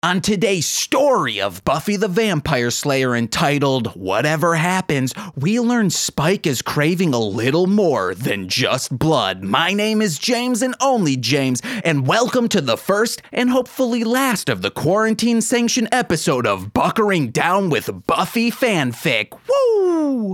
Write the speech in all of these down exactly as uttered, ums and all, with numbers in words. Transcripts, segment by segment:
On today's story of Buffy the Vampire Slayer entitled Whatever Happens, we learn Spike is craving a little more than just blood. My name is James and only James, and welcome to the first and hopefully last of the quarantine-sanctioned episode of Buckering Down with Buffy Fanfic. Woo!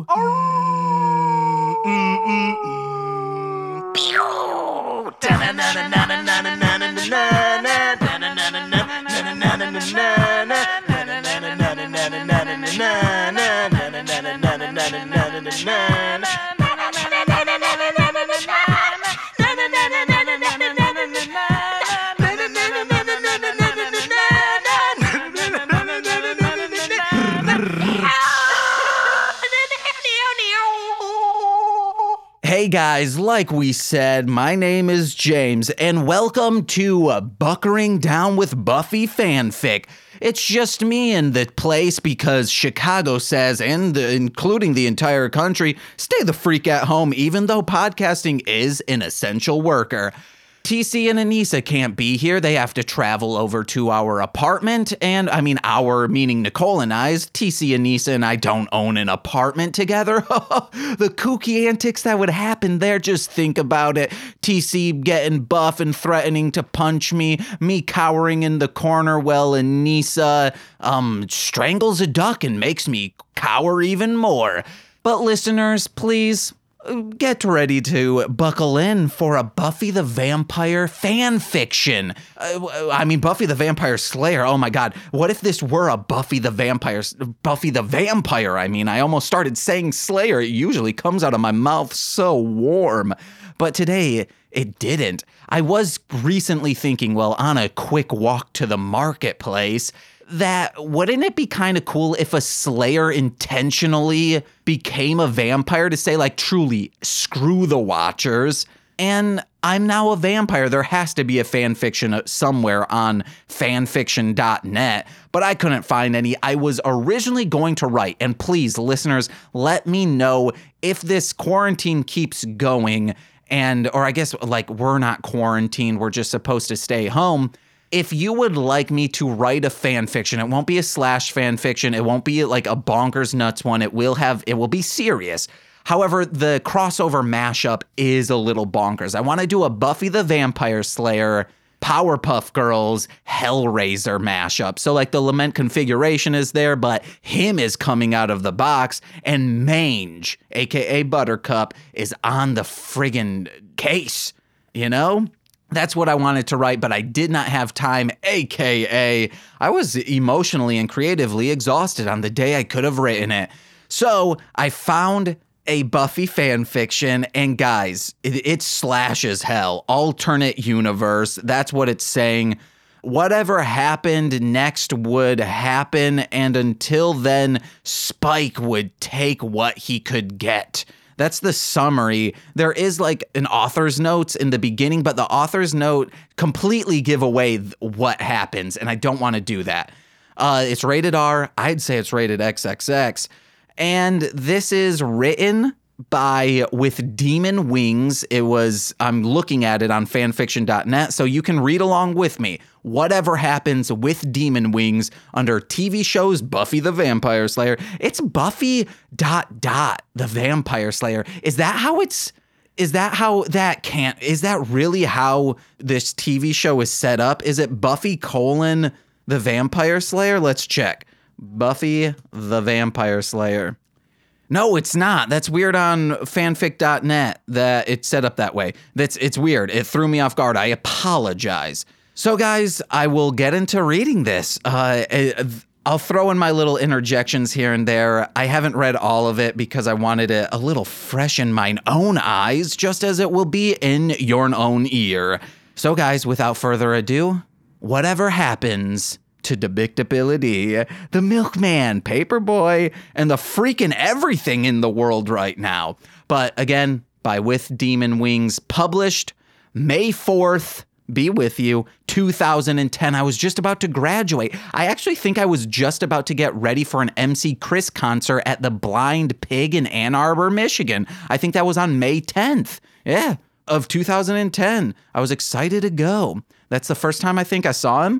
Hey guys, like we said, my name is James, and welcome to uh, Buckering Down with Buffy Fanfic. It's just me in the place because Chicago says, and the, including the entire country, stay the freak at home even though podcasting is an essential worker. T C and Anissa can't be here. They have to travel over to our apartment. And I mean, our meaning Nicole and I's. T C, Anissa, and I don't own an apartment together. The kooky antics that would happen there. Just think about it. T C getting buff and threatening to punch me. Me cowering in the corner while Anissa um, strangles a duck and makes me cower even more. But listeners, please, get ready to buckle in for a Buffy the Vampire fan fiction. Uh, I mean, Buffy the Vampire Slayer. Oh my God. What if this were a Buffy the Vampire, Buffy the Vampire? I mean, I almost started saying Slayer. It usually comes out of my mouth so warm. But today, it didn't. I was recently thinking, well, on a quick walk to the marketplace, that wouldn't it be kind of cool if a Slayer intentionally became a vampire to say, like, truly, screw the Watchers, and I'm now a vampire. There has to be a fan fiction somewhere on fanfiction dot net, but I couldn't find any. I was originally going to write, and please, listeners, let me know if this quarantine keeps going, and, or I guess, like, we're not quarantined, we're just supposed to stay home. If you would like me to write a fan fiction, it won't be a slash fan fiction. It won't be like a bonkers nuts one. It will have, it will be serious. However, the crossover mashup is a little bonkers. I want to do a Buffy the Vampire Slayer, Powerpuff Girls, Hellraiser mashup. So like the Lament configuration is there, but him is coming out of the box, and Mange, aka Buttercup, is on the friggin' case, you know? That's what I wanted to write, but I did not have time, A K A I was emotionally and creatively exhausted on the day I could have written it. So I found a Buffy fan fiction, and guys, it, it's slash as hell. Alternate universe, that's what it's saying. Whatever happened next would happen, and until then, Spike would take what he could get. That's the summary. There is like an author's notes in the beginning, but the author's note completely give away th- what happens, and I don't want to do that. Uh, it's rated R. I'd say it's rated X X X. And this is written by With Demon Wings. It was, I'm looking at it on fanfiction dot net, so you can read along with me. Whatever Happens with Demon Wings under T V shows Buffy the Vampire Slayer. It's Buffy dot dot the Vampire Slayer. Is that how it's, is that how that can't, is that really how this T V show is set up? Is it Buffy colon the Vampire Slayer? Let's check. Buffy the Vampire Slayer. No, it's not. That's weird on fanfic dot net that it's set up that way. That's it's weird. It threw me off guard. I apologize. So guys, I will get into reading this. Uh, I'll throw in my little interjections here and there. I haven't read all of it because I wanted it a little fresh in mine own eyes, just as it will be in your own ear. So guys, without further ado, whatever happens to Debictability, the Milkman, Paperboy, and the freaking everything in the world right now. But again, by With Demon Wings, published May fourth, be with you, two thousand ten. I was just about to graduate. I actually think I was just about to get ready for an M C Chris concert at the Blind Pig in Ann Arbor, Michigan. I think that was on May tenth. Yeah, of two thousand ten. I was excited to go. That's the first time I think I saw him.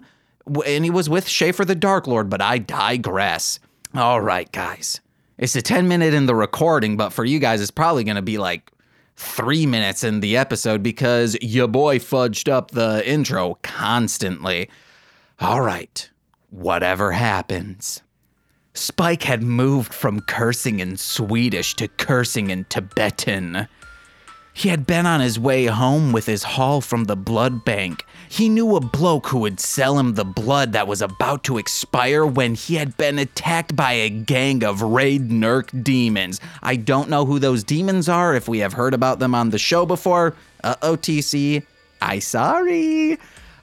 And he was with Schaefer the Dark Lord, but I digress. All right, guys. It's a ten minute in the recording, but for you guys, it's probably going to be like three minutes in the episode because your boy fudged up the intro constantly. All right. Whatever happens. Spike had moved from cursing in Swedish to cursing in Tibetan. He had been on his way home with his haul from the blood bank. He knew a bloke who would sell him the blood that was about to expire when he had been attacked by a gang of Raid Nurk demons. I don't know who those demons are, if we have heard about them on the show before. Uh-oh, T C. I sorry.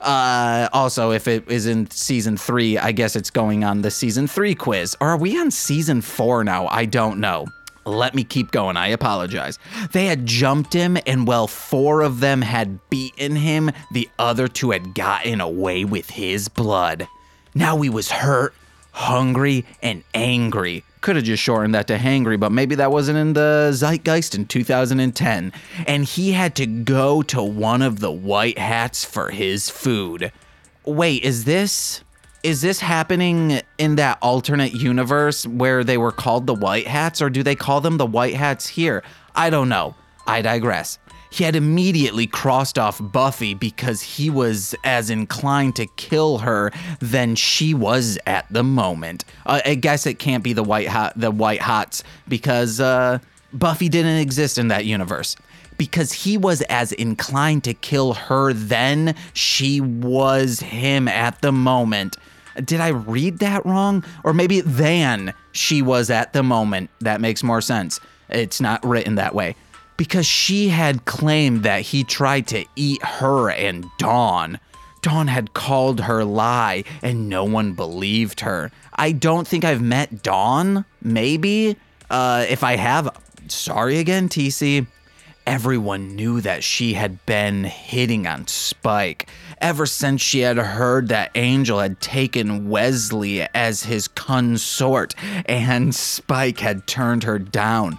Uh, also, if it is in season three, I guess it's going on the season three quiz. Or are we on season four now? I don't know. Let me keep going. I apologize. They had jumped him, and while four of them had beaten him, the other two had gotten away with his blood. Now he was hurt, hungry, and angry. Could have just shortened that to hangry, but maybe that wasn't in the zeitgeist in two thousand ten. And he had to go to one of the white hats for his food. Wait, is this... Is this happening in that alternate universe where they were called the White Hats, or do they call them the White Hats here? I don't know. I digress. He had immediately crossed off Buffy because he was as inclined to kill her than she was at the moment. Uh, I guess it can't be the White Hot, the White Hots because uh, Buffy didn't exist in that universe. Because he was as inclined to kill her than she was him at the moment. Did I read that wrong? Or maybe than she was at the moment. That makes more sense. It's not written that way. Because she had claimed that he tried to eat her and Dawn. Dawn had called her lie, and no one believed her. I don't think I've met Dawn. Maybe. Uh, if I have, sorry again, T C. Everyone knew that she had been hitting on Spike ever since she had heard that Angel had taken Wesley as his consort, and Spike had turned her down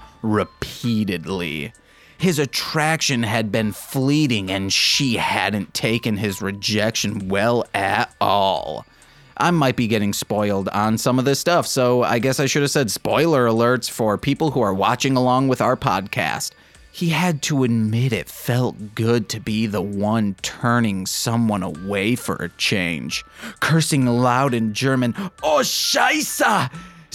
repeatedly. His attraction had been fleeting, and she hadn't taken his rejection well at all. I might be getting spoiled on some of this stuff, so I guess I should have said spoiler alerts for people who are watching along with our podcast. He had to admit it felt good to be the one turning someone away for a change. Cursing aloud in German, "Oh, Scheiße!"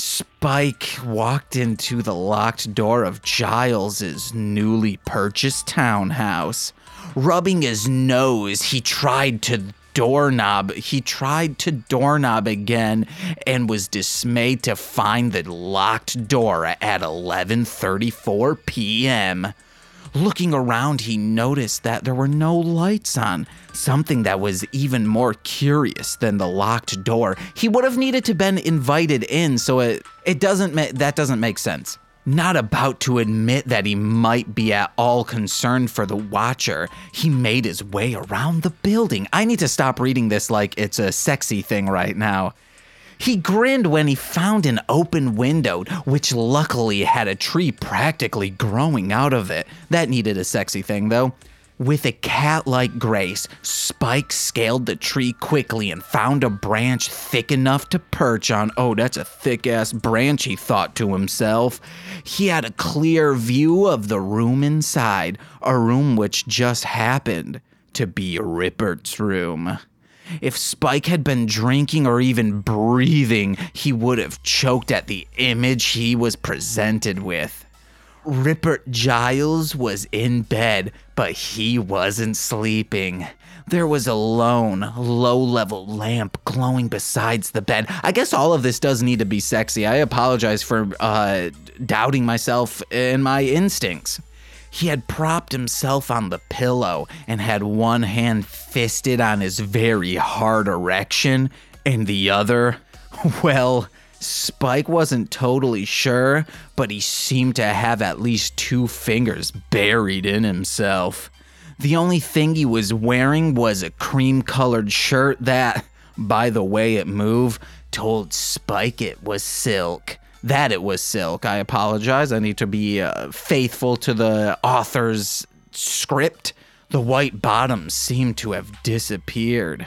Spike walked into the locked door of Giles's newly purchased townhouse. Rubbing his nose, he tried to doorknob. He tried to doorknob again and was dismayed to find the locked door at eleven thirty-four p.m. Looking around, he noticed that there were no lights on, something that was even more curious than the locked door. He would have needed to been invited in, so it it doesn't ma- that doesn't make sense. Not about to admit that he might be at all concerned for the Watcher, he made his way around the building. I need to stop reading this like it's a sexy thing right now. He grinned when he found an open window, which luckily had a tree practically growing out of it. That needed a sexy thing, though. With a cat-like grace, Spike scaled the tree quickly and found a branch thick enough to perch on. Oh, that's a thick-ass branch, he thought to himself. He had a clear view of the room inside, a room which just happened to be Rippert's room. If Spike had been drinking or even breathing, he would have choked at the image he was presented with. Rippert Giles was in bed, but he wasn't sleeping. There was a lone, low-level lamp glowing beside the bed. I guess all of this does need to be sexy. I apologize for uh, doubting myself and my instincts. He had propped himself on the pillow and had one hand fisted on his very hard erection, and the other, well, Spike wasn't totally sure, but he seemed to have at least two fingers buried in himself. The only thing he was wearing was a cream-colored shirt that, by the way it moved, told Spike it was silk. That it was silk. I apologize. I need to be uh, faithful to the author's script. The white bottom seemed to have disappeared.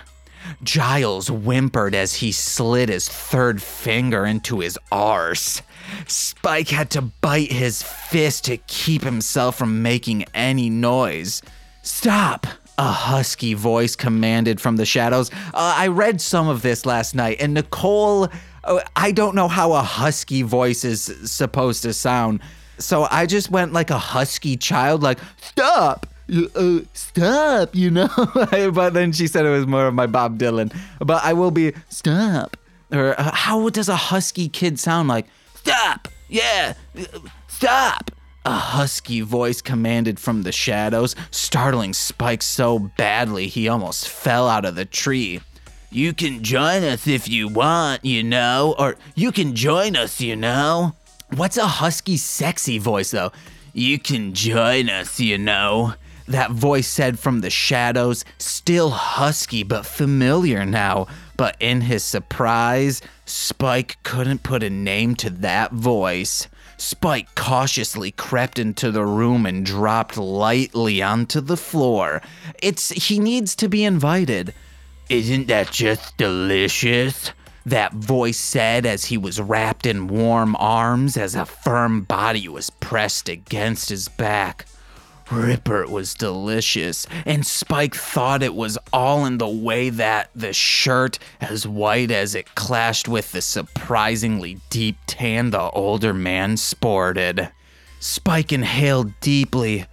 Giles whimpered as he slid his third finger into his arse. Spike had to bite his fist to keep himself from making any noise. "Stop!" a husky voice commanded from the shadows. Uh, I read some of this last night, and Nicole, uh, I don't know how a husky voice is supposed to sound. So I just went like a husky child, like, "Stop! Uh, stop, you know?" But then she said it was more of my Bob Dylan. But I will be, "Stop." Or uh, how does a husky kid sound like? "Stop! Yeah! Stop!" A husky voice commanded from the shadows, startling Spike so badly he almost fell out of the tree. "You can join us if you want, you know, or you can join us, you know." What's a husky, sexy voice, though? "You can join us, you know." That voice said from the shadows, still husky but familiar now. But in his surprise, Spike couldn't put a name to that voice. Spike cautiously crept into the room and dropped lightly onto the floor. It's he needs to be invited. "Isn't that just delicious?" that voice said as he was wrapped in warm arms as a firm body was pressed against his back. Ripper was delicious, and Spike thought it was all in the way that the shirt, as white as it clashed with the surprisingly deep tan the older man sported. Spike inhaled deeply.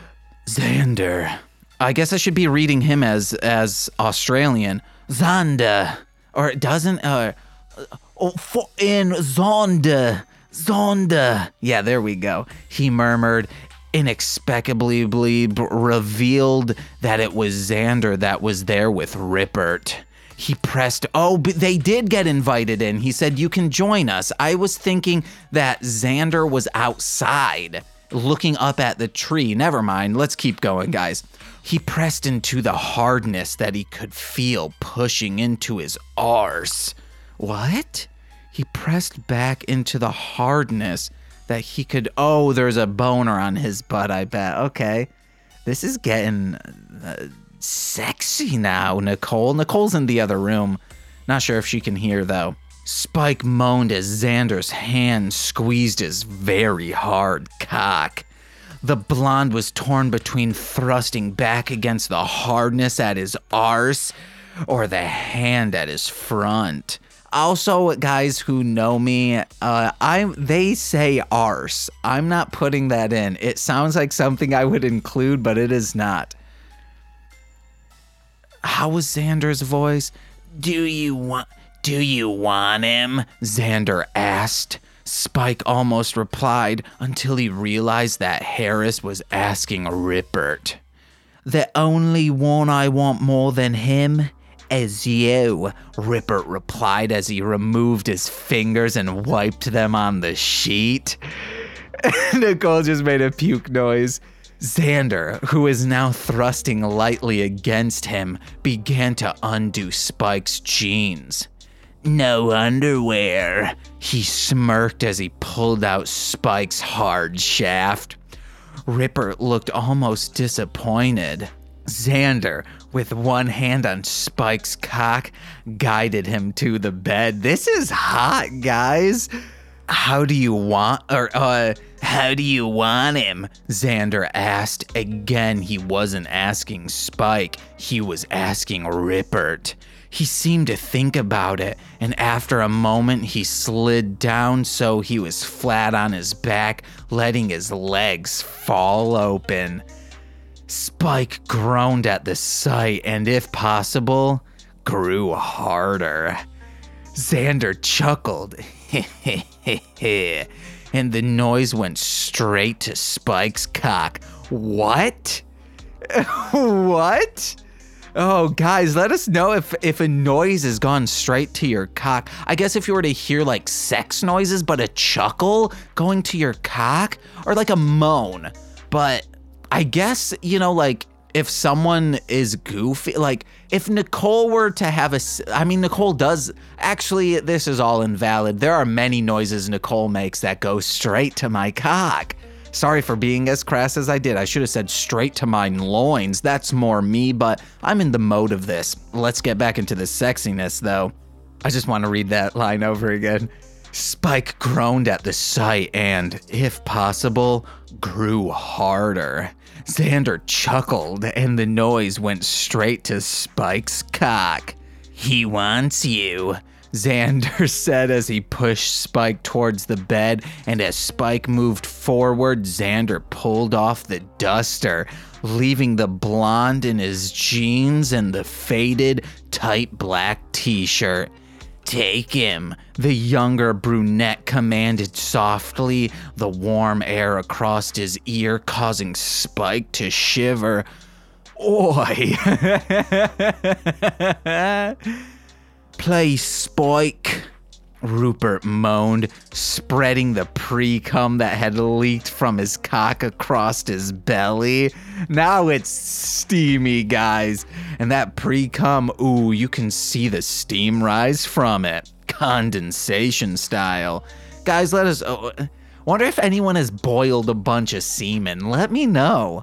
"Xander." I guess I should be reading him as as Australian. "Xander." Or it doesn't, uh, oh, for in Zonda, Zonda. Yeah, there we go. He murmured, inexplicably revealed that it was Xander that was there with Rippert. He pressed, oh, but they did get invited in. He said, "You can join us." I was thinking that Xander was outside, looking up at the tree. Never mind, let's keep going, guys. He pressed into the hardness that he could feel pushing into his arse. What? He pressed back into the hardness that he could... Oh, there's a boner on his butt, I bet. Okay. This is getting uh, sexy now, Nicole. Nicole's in the other room. Not sure if she can hear, though. Spike moaned as Xander's hand squeezed his very hard cock. The blonde was torn between thrusting back against the hardness at his arse or the hand at his front. Also, guys who know me, uh, I they say arse. I'm not putting that in. It sounds like something I would include, but it is not. How was Xander's voice? Do you want... Do you want him? Xander asked. Spike almost replied until he realized that Harris was asking Rippert. "The only one I want more than him is you," Rippert replied as he removed his fingers and wiped them on the sheet. Nicole just made a puke noise. Xander, who is now thrusting lightly against him, began to undo Spike's jeans. "No underwear," he smirked as he pulled out Spike's hard shaft. Rippert looked almost disappointed. Xander, with one hand on Spike's cock, guided him to the bed. This is hot, guys. "How do you want, or, uh, how do you want him?" Xander asked. Again, he wasn't asking Spike, he was asking Rippert. He seemed to think about it, and after a moment, he slid down so he was flat on his back, letting his legs fall open. Spike groaned at the sight and, if possible, grew harder. Xander chuckled, and the noise went straight to Spike's cock. What? What? Oh, guys, let us know if, if a noise has gone straight to your cock. I guess if you were to hear like sex noises, but a chuckle going to your cock, or like a moan. But I guess, you know, like if someone is goofy, like if Nicole were to have a, I mean, Nicole does, actually, this is all invalid. There are many noises Nicole makes that go straight to my cock. Sorry for being as crass as I did. I should have said straight to my loins. That's more me, but I'm in the mode of this. Let's get back into the sexiness, though. I just want to read that line over again. Spike groaned at the sight and, if possible, grew harder. Xander chuckled, and the noise went straight to Spike's cock. He wants you, Xander said as he pushed Spike towards the bed, and as Spike moved forward, Xander pulled off the duster, leaving the blonde in his jeans and the faded, tight black t-shirt. Take him, the younger brunette commanded softly, the warm air across his ear causing Spike to shiver. Oi! Please, Spike, Rupert moaned, spreading the pre-cum that had leaked from his cock across his belly. Now it's steamy, guys. And that pre-cum, ooh, you can see the steam rise from it. Condensation style. Guys, let us... Oh, wonder if anyone has boiled a bunch of semen. Let me know.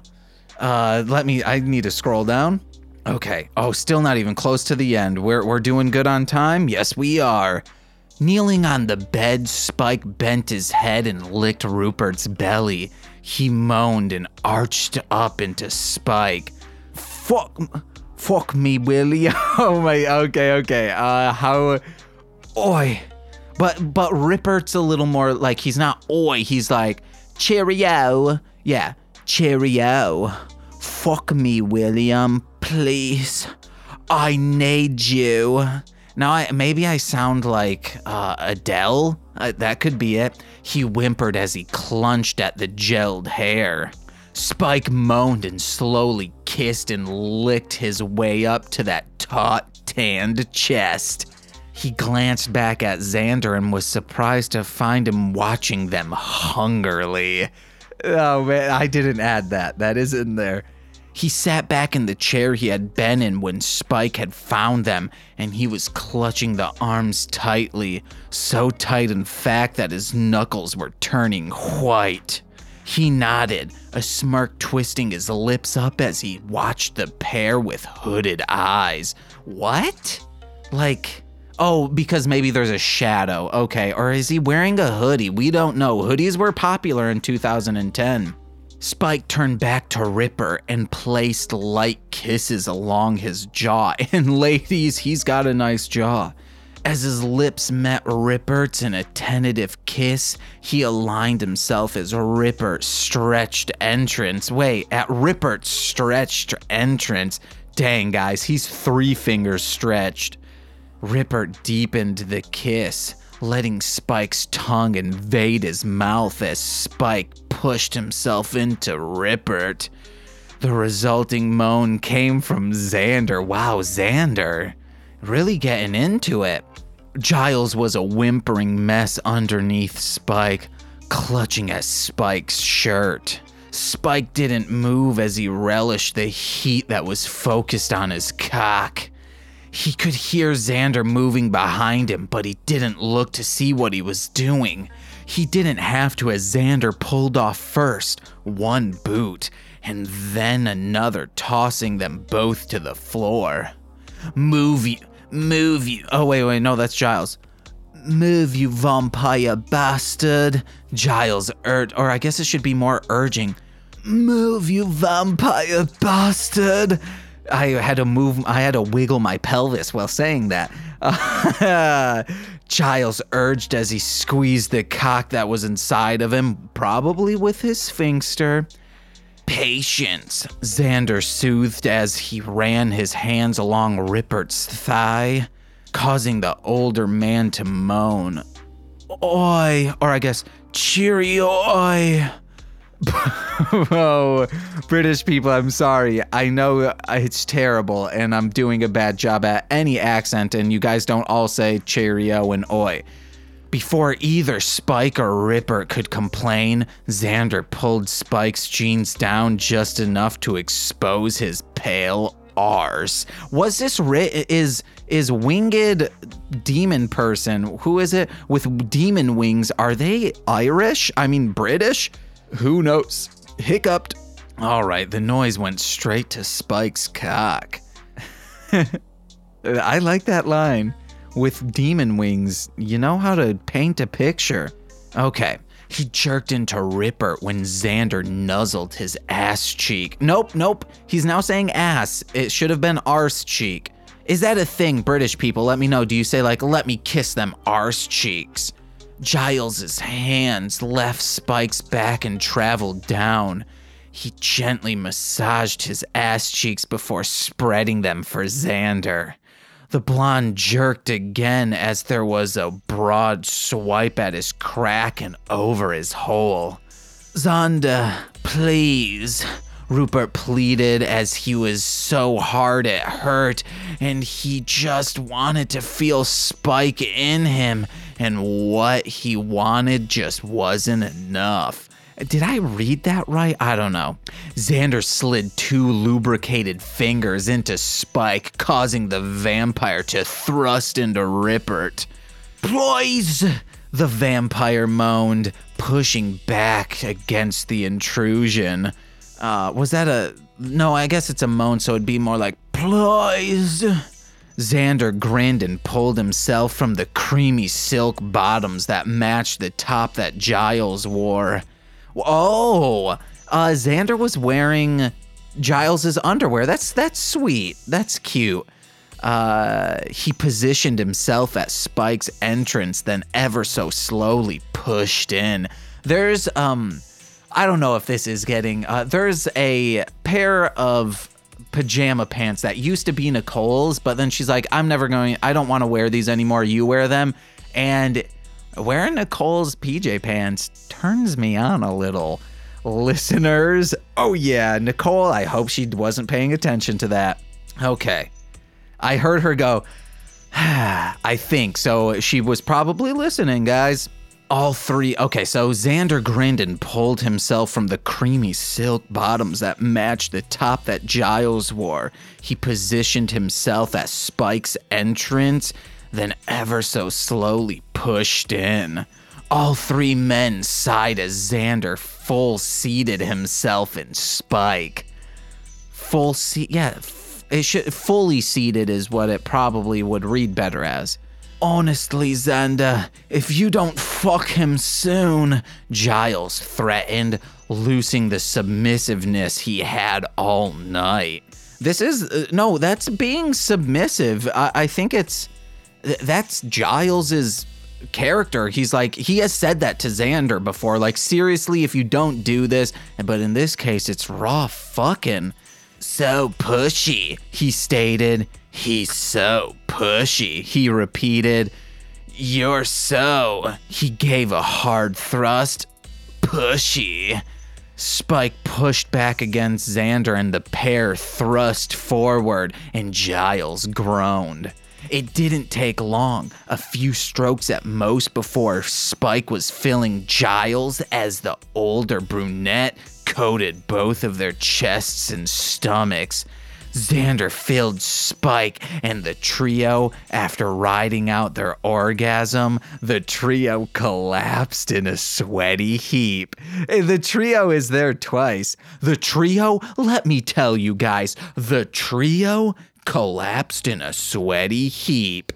Uh, let me... I need to scroll down. Okay. Oh, still not even close to the end. We're, we're doing good on time? Yes, we are. Kneeling on the bed, Spike bent his head and licked Rupert's belly. He moaned and arched up into Spike. Fuck, fuck me, Willie. Oh my, okay, okay. Uh, how, oi. But, but Rupert's a little more like, he's not oi, he's like, cheerio. Yeah, cheerio. Fuck me, William, please. I need you. Now, I, maybe I sound like uh, Adele. Uh, that could be it. He whimpered as he clutched at the gelled hair. Spike moaned and slowly kissed and licked his way up to that taut, tanned chest. He glanced back at Xander and was surprised to find him watching them hungrily. Oh man, I didn't add that. That is in there. He sat back in the chair he had been in when Spike had found them, and he was clutching the arms tightly, so tight in fact that his knuckles were turning white. He nodded, a smirk twisting his lips up as he watched the pair with hooded eyes. What? Like, oh, because maybe there's a shadow. Okay, or is he wearing a hoodie? We don't know. Hoodies were popular in two thousand ten. Spike turned back to Ripper and placed light kisses along his jaw. And ladies, he's got a nice jaw. As his lips met Rippert's in a tentative kiss, he aligned himself as Ripper stretched entrance. Wait, at Rippert's stretched entrance. Dang, guys, he's three fingers stretched. Ripper deepened the kiss, letting Spike's tongue invade his mouth as Spike pushed himself into Rippert. The resulting moan came from Xander. Wow, Xander. Really getting into it. Giles was a whimpering mess underneath Spike, clutching at Spike's shirt. Spike didn't move as he relished the heat that was focused on his cock. He could hear Xander moving behind him, but he didn't look to see what he was doing. He didn't have to as Xander pulled off first, one boot, and then another, tossing them both to the floor. Move you, move you. Oh, wait, wait, no, that's Giles. Move, you vampire bastard. Giles urged, or I guess it should be more urging. Move, you vampire bastard. I had to move, I had to wiggle my pelvis while saying that. Uh, Giles urged as he squeezed the cock that was inside of him, probably with his sphincter. Patience, Xander soothed as he ran his hands along Rippert's thigh, causing the older man to moan. Oi, or I guess, cheerio, oi. Oh, British people, I'm sorry. I know it's terrible and I'm doing a bad job at any accent and you guys don't all say cheerio and oi. Before either Spike or Ripper could complain, Xander pulled Spike's jeans down just enough to expose his pale arse. Was this ri- is is winged demon person, who is it with demon wings, are they Irish? I mean British? Who knows? Hiccuped. All right, the noise went straight to Spike's cock. I like that line. With demon wings, you know how to paint a picture. Okay, he jerked into Ripper when Xander nuzzled his ass cheek. Nope, nope, he's now saying ass. It should have been arse cheek. Is that a thing, British people? Let me know. Do you say like, let me kiss them arse cheeks? Giles's hands left Spike's back and traveled down. He gently massaged his ass cheeks before spreading them for Xander. The blonde jerked again as there was a broad swipe at his crack and over his hole. Xander, please, Rupert pleaded as he was so hard it hurt, and he just wanted to feel Spike in him, and what he wanted just wasn't enough. Did I read that right? I don't know. Xander slid two lubricated fingers into Spike, causing the vampire to thrust into Rupert. Please, the vampire moaned, pushing back against the intrusion. Uh, was that a... No, I guess it's a moan, so it'd be more like, please. Xander grinned and pulled himself from the creamy silk bottoms that matched the top that Giles wore. Oh, uh, Xander was wearing Giles's underwear. That's that's sweet. That's cute. Uh, he positioned himself at Spike's entrance, then ever so slowly pushed in. There's, um, I don't know if this is getting, uh, there's a pair of pajama pants that used to be Nicole's, but then she's like, I'm never going, I don't want to wear these anymore. You wear them. And wearing Nicole's P J pants turns me on a little. Listeners, oh yeah, Nicole, I hope she wasn't paying attention to that. Okay. I heard her go, I think, so she was probably listening, guys. All three, okay, so Xander grinned and pulled himself from the creamy silk bottoms that matched the top that Giles wore. He positioned himself at Spike's entrance, then ever so slowly pushed in. All three men sighed as Xander full-seated himself in Spike. Full seat, yeah, f- it should, fully seated is what it probably would read better as. Honestly, Xander, if you don't fuck him soon, Giles threatened, losing the submissiveness he had all night. This is, uh, no, that's being submissive. I, I think it's... That's Giles's character. He's like, he has said that to Xander before, like, seriously, if you don't do this, but in this case, it's raw fucking. So pushy, he stated. He's so pushy, he repeated. You're so, he gave a hard thrust. Pushy. Spike pushed back against Xander and the pair thrust forward, and Giles groaned. It didn't take long, a few strokes at most, before Spike was filling Giles as the older brunette coated both of their chests and stomachs. Xander filled Spike, and the trio, after riding out their orgasm, the trio collapsed in a sweaty heap. The trio is there twice. The trio, let me tell you guys, the trio collapsed in a sweaty heap.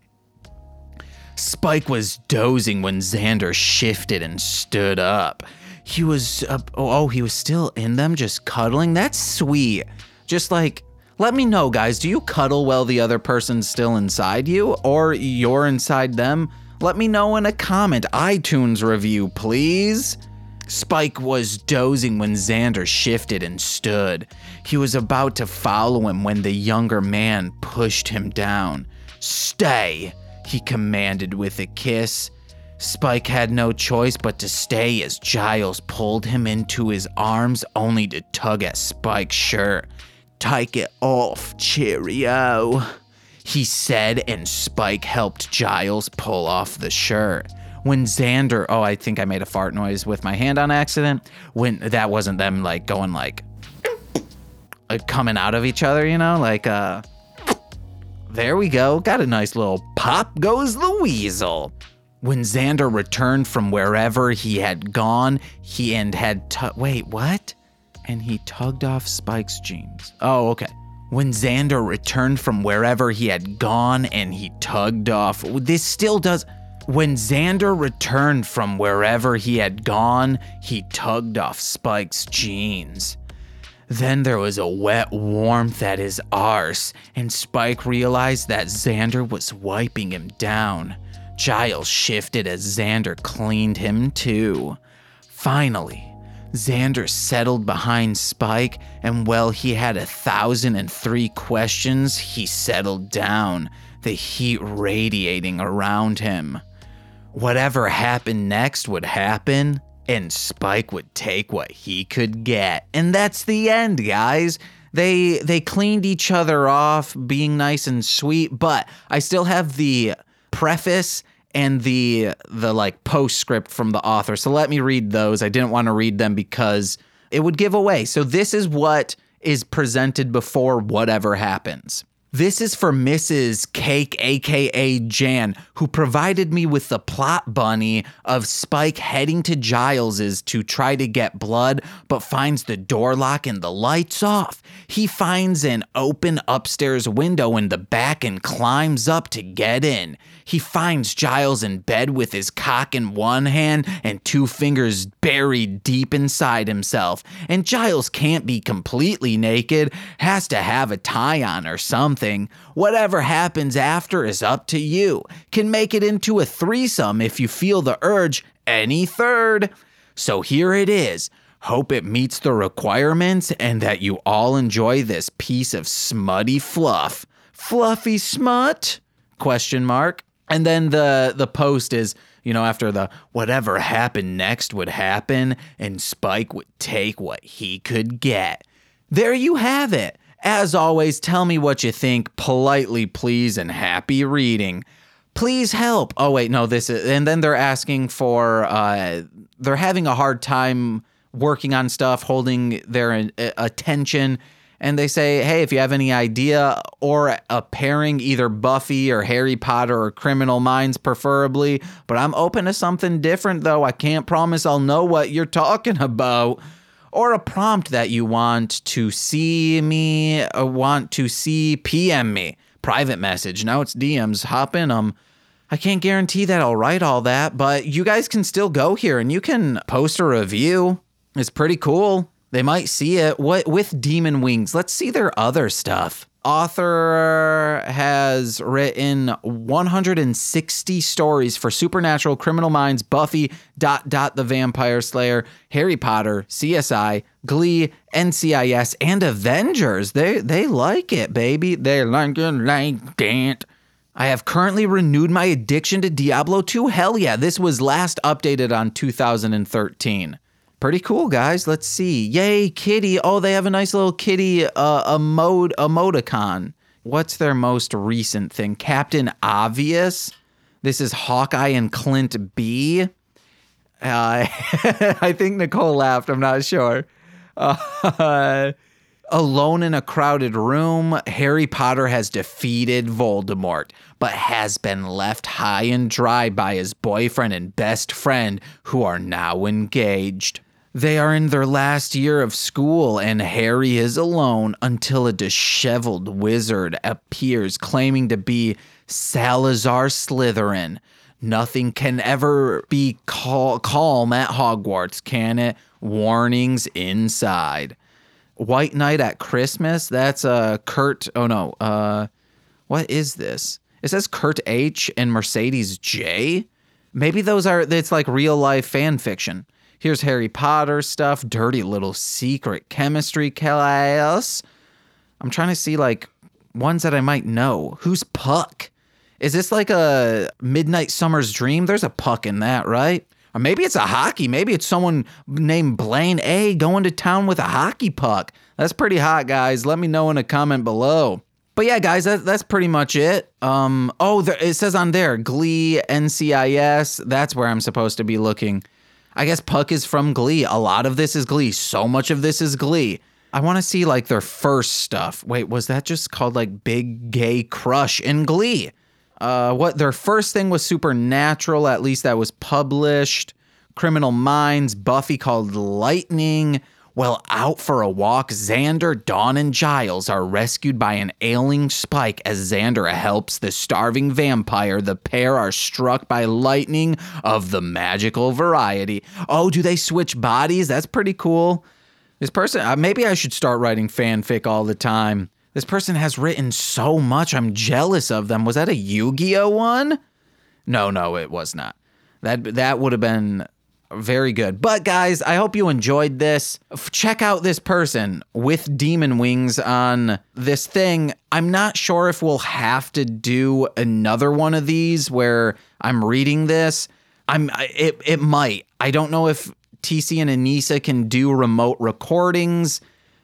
Spike was dozing when Xander shifted and stood up. He was, uh, oh, he was still in them, just cuddling? That's sweet. Just like, let me know, guys, do you cuddle while the other person's still inside you? Or you're inside them? Let me know in a comment, iTunes review, please. Spike was dozing when Xander shifted and stood. He was about to follow him when the younger man pushed him down. Stay, he commanded with a kiss. Spike had no choice but to stay as Giles pulled him into his arms, only to tug at Spike's shirt. Take it off, cheerio, he said, and Spike helped Giles pull off the shirt. When Xander, oh, I think I made a fart noise with my hand on accident. When that wasn't them like going like, like coming out of each other, you know, like, uh, there we go. Got a nice little pop goes the weasel. When Xander returned from wherever he had gone, he and had tu- wait, what? And he tugged off Spike's jeans. Oh, okay. When Xander returned from wherever he had gone and he tugged off, this still does. When Xander returned from wherever he had gone, he tugged off Spike's jeans. Then there was a wet warmth at his arse, and Spike realized that Xander was wiping him down. Giles shifted as Xander cleaned him too. Finally, Xander settled behind Spike, and while he had a thousand and three questions, he settled down, the heat radiating around him. Whatever happened next would happen, and Spike would take what he could get. And that's the end, guys. They they cleaned each other off, being nice and sweet, but I still have the preface and the the like postscript from the author. So let me read those. I didn't want to read them because it would give away. So this is what is presented before whatever happens. This is for Missus Cake, aka Jan, who provided me with the plot bunny of Spike heading to Giles's to try to get blood, but finds the door lock and the lights off. He finds an open upstairs window in the back and climbs up to get in. He finds Giles in bed with his cock in one hand and two fingers buried deep inside himself. And Giles can't be completely naked, has to have a tie on or something. Whatever happens after is up to you. Can make it into a threesome if you feel the urge, any third. So here it is. Hope it meets the requirements and that you all enjoy this piece of smutty fluff. Fluffy smut? Question mark. And then the the post is, you know, after the whatever happened next would happen and Spike would take what he could get. There you have it. As always, tell me what you think. Politely, please, and happy reading. Please help. Oh, wait, no, this is, and then they're asking for, uh, they're having a hard time working on stuff, holding their uh, attention. And they say, hey, if you have any idea or a pairing, either Buffy or Harry Potter or Criminal Minds preferably, but I'm open to something different though. I can't promise I'll know what you're talking about. Or a prompt that you want to see me, or want to see, P M me. Private message. Now it's D Ms. Hop in them. I can't guarantee that I'll write all that, but you guys can still go here and you can post a review. It's pretty cool. They might see it. What with Demon Wings? Let's see their other stuff. Author has written one hundred sixty stories for Supernatural, Criminal Minds, Buffy, dot dot the Vampire Slayer, Harry Potter, C S I, Glee, N C I S, and Avengers. They they like it, baby. They like it like that. I have currently renewed my addiction to Diablo two. Hell yeah, this was last updated on two thousand thirteen. Pretty cool, guys. Let's see. Yay, kitty. Oh, they have a nice little kitty uh, emot- emoticon. What's their most recent thing? Captain Obvious. This is Hawkeye and Clint B. Uh, I think Nicole laughed. I'm not sure. Uh, alone in a crowded room, Harry Potter has defeated Voldemort, but has been left high and dry by his boyfriend and best friend, who are now engaged. They are in their last year of school, and Harry is alone until a disheveled wizard appears claiming to be Salazar Slytherin. Nothing can ever be cal- calm at Hogwarts, can it? Warnings inside. White Night at Christmas, that's uh, Kurt, oh no, uh, what is this? It says Kurt H and Mercedes J? Maybe those are, it's like real life fan fiction. Here's Harry Potter stuff, dirty little secret chemistry class. I'm trying to see like ones that I might know. Who's Puck? Is this like a Midnight Summer's Dream? There's a Puck in that, right? Or maybe it's a hockey. Maybe it's someone named Blaine A going to town with a hockey puck. That's pretty hot, guys. Let me know in a comment below. But yeah, guys, that, that's pretty much it. Um, oh, there, it says on there, Glee, N C I S. That's where I'm supposed to be looking. I guess Puck is from Glee. A lot of this is Glee. So much of this is Glee. I want to see like their first stuff. Wait, was that just called like Big Gay Crush in Glee? Uh, what their first thing was Supernatural, at least that was published. Criminal Minds, Buffy called Lightning. Well, out for a walk, Xander, Dawn, and Giles are rescued by an ailing Spike. As Xander helps the starving vampire, the pair are struck by lightning of the magical variety. Oh, do they switch bodies? That's pretty cool. This person, uh, maybe I should start writing fanfic all the time. This person has written so much, I'm jealous of them. Was that a Yu-Gi-Oh one? No, no, it was not. That, that would have been very good. But guys, I hope you enjoyed this. Check out this person with demon wings on this thing. I'm not sure if we'll have to do another one of these where I'm reading this. I'm it it might. I don't know if T C and Anissa can do remote recordings.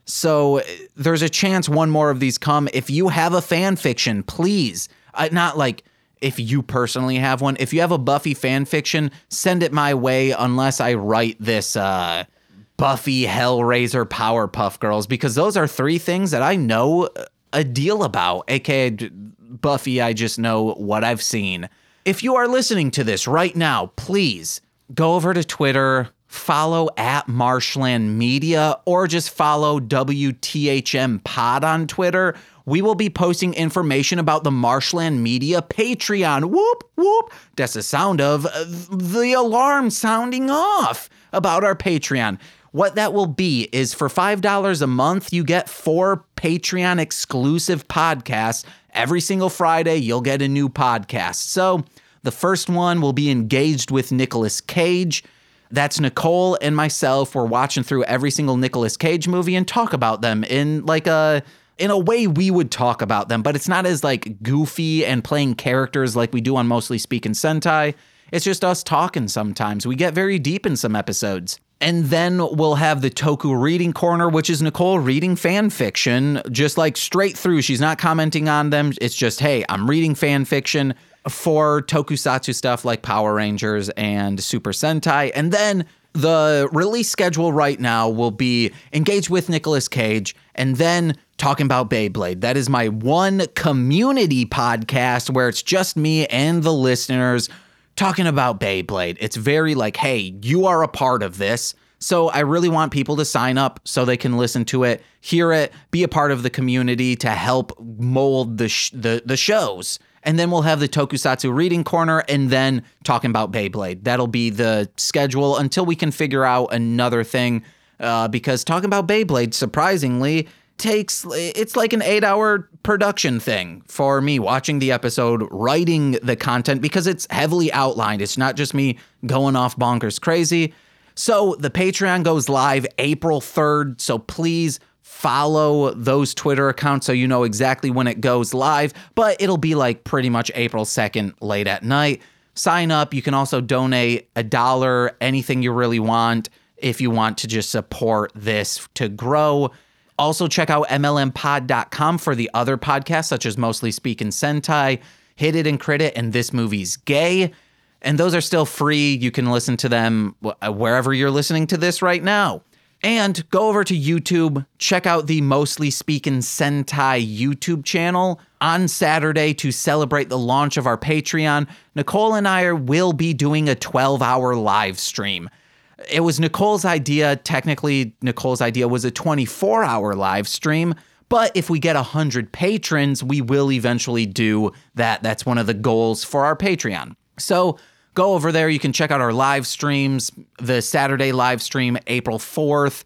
So there's a chance one more of these come. If you have a fan fiction, please, uh, not like if you personally have one, if you have a Buffy fan fiction, send it my way unless I write this uh, Buffy, Hellraiser, Powerpuff Girls, because those are three things that I know a deal about, aka Buffy, I just know what I've seen. If you are listening to this right now, please go over to Twitter, follow at Marshland Media, or just follow W T H M Pod on Twitter. We will be posting information about the Marshland Media Patreon. Whoop, whoop. That's the sound of the alarm sounding off about our Patreon. What that will be is for five dollars a month, you get four Patreon exclusive podcasts. Every single Friday, you'll get a new podcast. So the first one will be Engaged with Nicolas Cage. That's Nicole and myself. We're watching through every single Nicolas Cage movie and talk about them in like a... in a way we would talk about them, but it's not as like goofy and playing characters like we do on Mostly Speaking Sentai. It's just us talking sometimes. We get very deep in some episodes. And then we'll have the Toku Reading Corner, which is Nicole reading fan fiction, just like straight through. She's not commenting on them. It's just, hey, I'm reading fan fiction for tokusatsu stuff like Power Rangers and Super Sentai. And then the release schedule right now will be Engaged with Nicolas Cage and then talking about Beyblade. That is my one community podcast where it's just me and the listeners talking about Beyblade. It's very like, hey, you are a part of this. So I really want people to sign up so they can listen to it, hear it, be a part of the community to help mold the sh- the, the shows. And then we'll have the Tokusatsu Reading Corner and then talking about Beyblade. That'll be the schedule until we can figure out another thing. Uh, because talking about Beyblade, surprisingly, takes, it's like an eight hour production thing for me, watching the episode, writing the content, because it's heavily outlined. It's not just me going off bonkers crazy. So the Patreon goes live April third. So please follow those Twitter accounts so you know exactly when it goes live, but it'll be like pretty much April second, late at night. Sign up. You can also donate a dollar, anything you really want, if you want to just support this to grow. Also check out M L M pod dot com for the other podcasts, such as Mostly Speaking Sentai, Hit It and Crit It, and This Movie's Gay. And those are still free. You can listen to them wherever you're listening to this right now. And go over to YouTube, check out the Mostly Speaking Sentai YouTube channel. On Saturday, to celebrate the launch of our Patreon, Nicole and I will be doing a twelve hour live stream. It was Nicole's idea. Technically, Nicole's idea was a twenty-four hour live stream. But if we get one hundred patrons, we will eventually do that. That's one of the goals for our Patreon. So go over there. You can check out our live streams, the Saturday live stream, April fourth.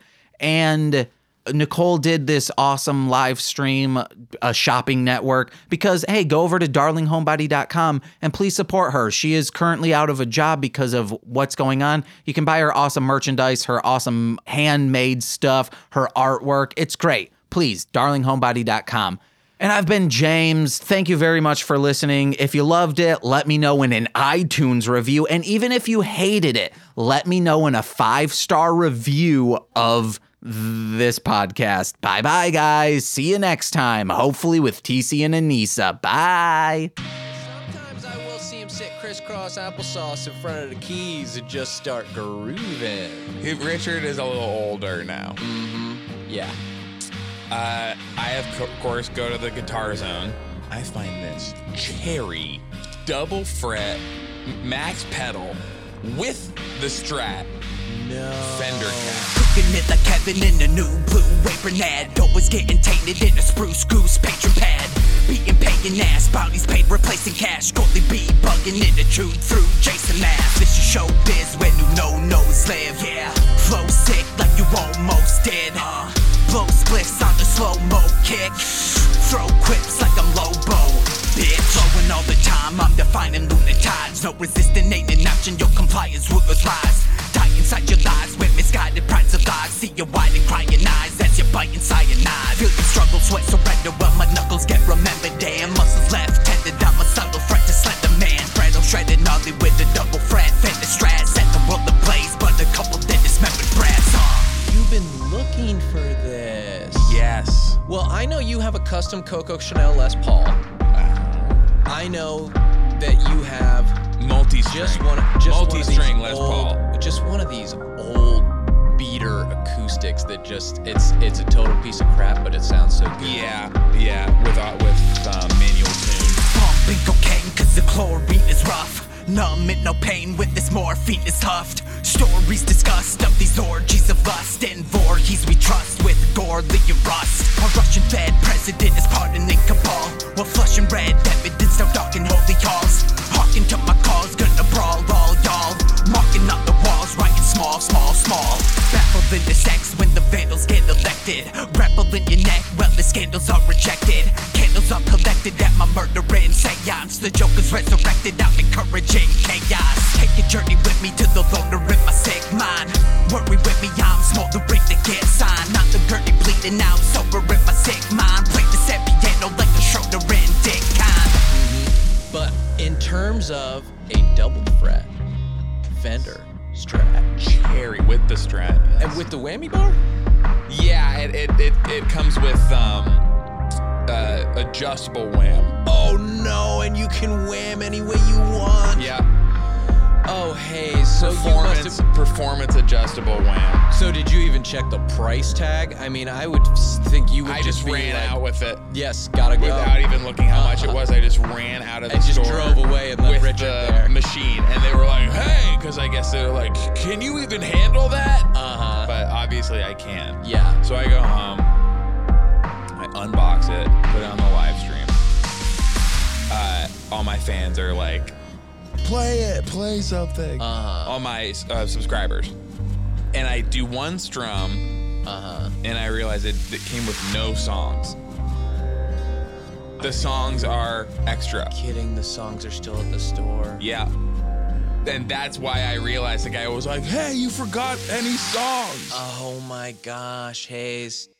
And Nicole did this awesome live stream, a shopping network, because, hey, go over to darling homebody dot com and please support her. She is currently out of a job because of what's going on. You can buy her awesome merchandise, her awesome handmade stuff, her artwork. It's great. Please, darling homebody dot com. And I've been James. Thank you very much for listening. If you loved it, let me know in an iTunes review. And even if you hated it, let me know in a five-star review of this podcast. Bye-bye, guys. See you next time. Hopefully with T C and Anissa. Bye. Sometimes I will see him sit crisscross applesauce in front of the keys and just start grooving. Richard is a little older now. Mm-hmm. Yeah. Uh, I, of co- course, go to the Guitar Zone. I find this cherry double fret max pedal with the Strat No. Fender cab. Cooking it like Kevin in a new blue apron ad. Always getting tainted in a spruce goose patron pad. Beating paying ass, bounties paid replacing cash. Goldie B bugging in the chewed through Jason Mass. This is showbiz where new no-nos live. Yeah, flow sick like you almost did. Uh, blow spliffs on the slow-mo kick. Throw quips like I'm Lobo. Bitch, flowing all the time, I'm defining lunar tides. No resisting ain't an option, your compliance ruthless lies. Die inside your lies with misguided prides of lies. See you wide and crying eyes as you're biting cyanide. Feel your struggle, sweat, surrender while my knuckles get remembered. Damn, muscles left tended, I'm a subtle threat to slender man. Brattle shredded gnarly with a double fret. Fender Strat set the world ablaze, but a couple dead dismembered brass. Uh. You've been looking for this. Yes. Well, I know you have a custom Coco Chanel Les Paul. I know that you have Multi-string. just one, just Multi-string one of Les these old, Paul. just one of these old beater acoustics that just it's it's a total piece of crap, but it sounds so good. Yeah, yeah, with uh, with uh, manual tune. Pumping cocaine cause the chlorine is rough. Numb in no pain with this morphine is huffed. Stories discussed of these orgies of lust and Voorhees we trust with Gorley and Rust. A Russian fed president is pardoning cabal while flushing red evidence now dark in holy halls. Hawking to my calls, gonna brawl all y'all. Marking up the walls, writing small, small, small. Baffled in the sex when the vandals get elected. Rebel in your neck, well the scandals are rejected. Candles are collected at my murdering seance. The Joker's resurrected, I'm encouraging chaos. Take a journey with me to the loner in my sick mind. Worry with me, I'm smoldering to get signed. Not the gurney bleeding out, sober in my sick mind. Play the set piano like a Schroeder and Dick kind. But in terms of a double fret Fender Strat Cherry with the Strat. Yes. and with the whammy bar, Yeah, it it, it, it comes with um uh, adjustable wham. oh no, and you can wham any way you want. Yeah. Oh hey, so you must Performance have. performance adjustable wham. So did you even check the price tag? I mean, I would s- think you would I just just be ran like, out with it. yes, gotta go. Without even looking how much it Uh-huh. was, I just ran out of the And just store drove away and left with Richard the there. machine, and they were like, "Hey," because I guess they're like, "Can you even handle that?" Uh huh. But obviously, I can. Yeah. So I go home, I unbox it, put it on the live stream. Uh, all my fans are like, "Play it, play something." Uh huh. All my uh, subscribers, and I do one strum, Uh huh. and I realize it, it came with no songs. The songs are extra. Kidding? The songs are still at the store. Yeah. And that's why I realized the guy was like, "Hey, you forgot any songs?" Oh my gosh, Hayes.